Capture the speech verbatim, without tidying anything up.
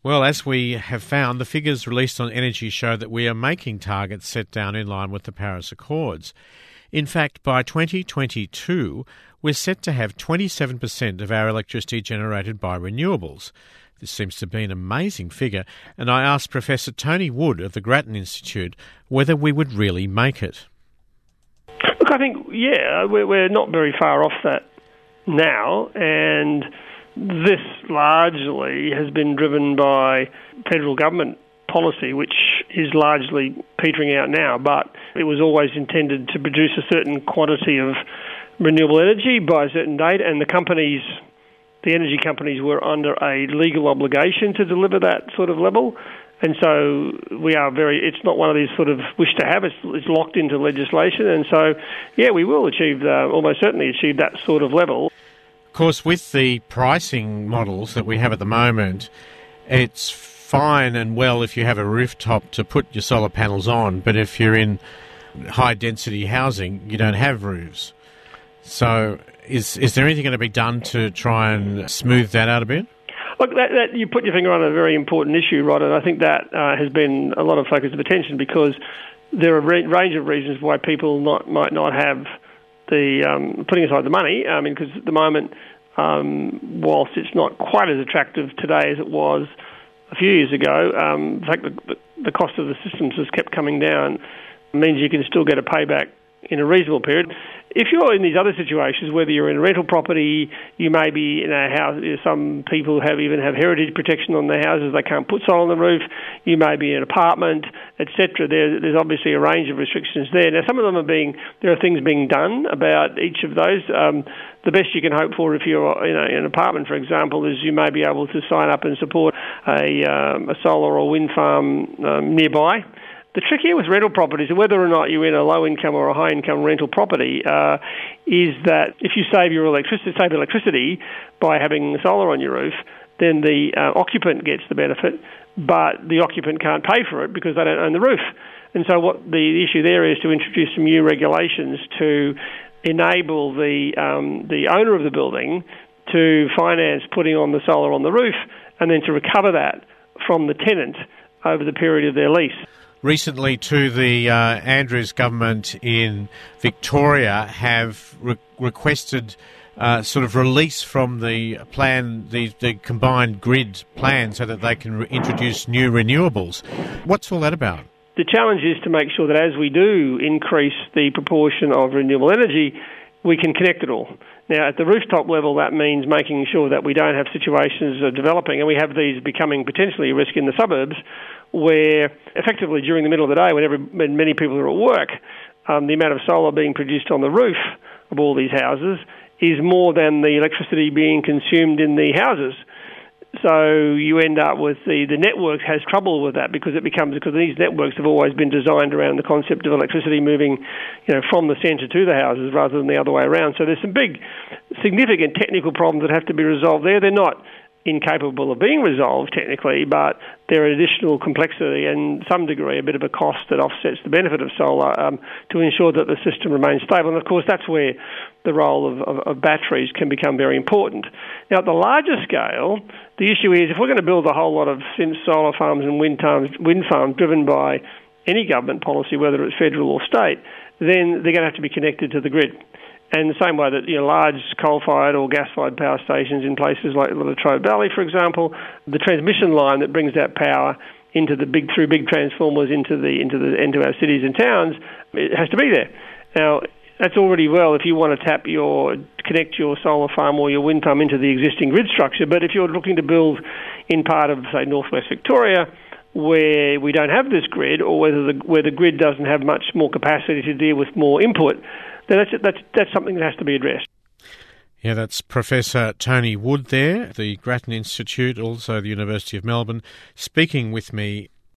Well, as we have found, the figures released on Energy show that we are making targets set down in line with the Paris Accords. In fact, by twenty twenty-two, we're set to have twenty-seven percent of our electricity generated by renewables. This seems to be an amazing figure, and I asked Professor Tony Wood of the Grattan Institute whether we would really make it. Look, I think, yeah, we're, we're not very far off that now, and this largely has been driven by federal government policy, which is largely petering out now, but it was always intended to produce a certain quantity of renewable energy by a certain date, and the companies, the energy companies, were under a legal obligation to deliver that sort of level. And so we are very, it's not one of these sort of wish to have, it's, it's locked into legislation, and so, yeah, we will achieve, uh, almost certainly achieve that sort of level. Of course, with the pricing models that we have at the moment, it's fine and well if you have a rooftop to put your solar panels on, but if you're in high-density housing, you don't have roofs. So is is there anything going to be done to try and smooth that out a bit? Look, that, that you put your finger on a very important issue, Rod, and I think that uh, has been a lot of focus of attention because there are a re- range of reasons why people not, might not have the um, putting aside the money. I mean, because at the moment, um, whilst it's not quite as attractive today as it was a few years ago, um, the fact that the, the cost of the systems has kept coming down means you can still get a payback in a reasonable period. If you're in these other situations, whether you're in a rental property, you may be in a house, some people have even have heritage protection on their houses, they can't put solar on the roof, you may be in an apartment, et cetera. There, there's obviously a range of restrictions there. Now, some of them are being, there are things being done about each of those. Um, the best you can hope for if you're in, a, in an apartment, for example, is you may be able to sign up and support a, um, a solar or wind farm um, nearby. The trick here with rental properties, whether or not you're in a low-income or a high-income rental property, uh, is that if you save your electricity, save electricity by having solar on your roof, then the uh, occupant gets the benefit, but the occupant can't pay for it because they don't own the roof. And so what the issue there is to introduce some new regulations to enable the um, the owner of the building to finance putting on the solar on the roof and then to recover that from the tenant over the period of their lease. Recently, too, the uh, Andrews government in Victoria have re- requested uh, sort of release from the plan, the, the combined grid plan, so that they can re- introduce new renewables. What's all that about? The challenge is to make sure that as we do increase the proportion of renewable energy, we can connect it all. Now, at the rooftop level, that means making sure that we don't have situations of developing, and we have these becoming potentially a risk in the suburbs, where effectively during the middle of the day, when, every, when many people are at work, um, the amount of solar being produced on the roof of all these houses is more than the electricity being consumed in the houses. So you end up with the, the network has trouble with that because it becomes, because these networks have always been designed around the concept of electricity moving, you know, from the centre to the houses rather than the other way around. So there's some big, significant technical problems that have to be resolved there. They're not incapable of being resolved technically, but they're an additional complexity and some degree a bit of a cost that offsets the benefit of solar um, to ensure that the system remains stable. And of course that's where the role of, of, of batteries can become very important. Now at the larger scale, the issue is if we're going to build a whole lot of solar farms and wind farms, wind farms driven by any government policy, whether it's federal or state, then they're going to have to be connected to the grid. And the same way that, you know, large coal-fired or gas-fired power stations in places like the Latrobe Valley, for example, the transmission line that brings that power into the big through big transformers into the into the into our cities and towns, it has to be there. Now, that's already well if you want to tap your connect your solar farm or your wind farm into the existing grid structure. But if you're looking to build in part of, say, northwest Victoria, where we don't have this grid, or whether the where the grid doesn't have much more capacity to deal with more input, then that's, that's, that's something that has to be addressed. Yeah, that's Professor Tony Wood there, the Grattan Institute, also the University of Melbourne, speaking with me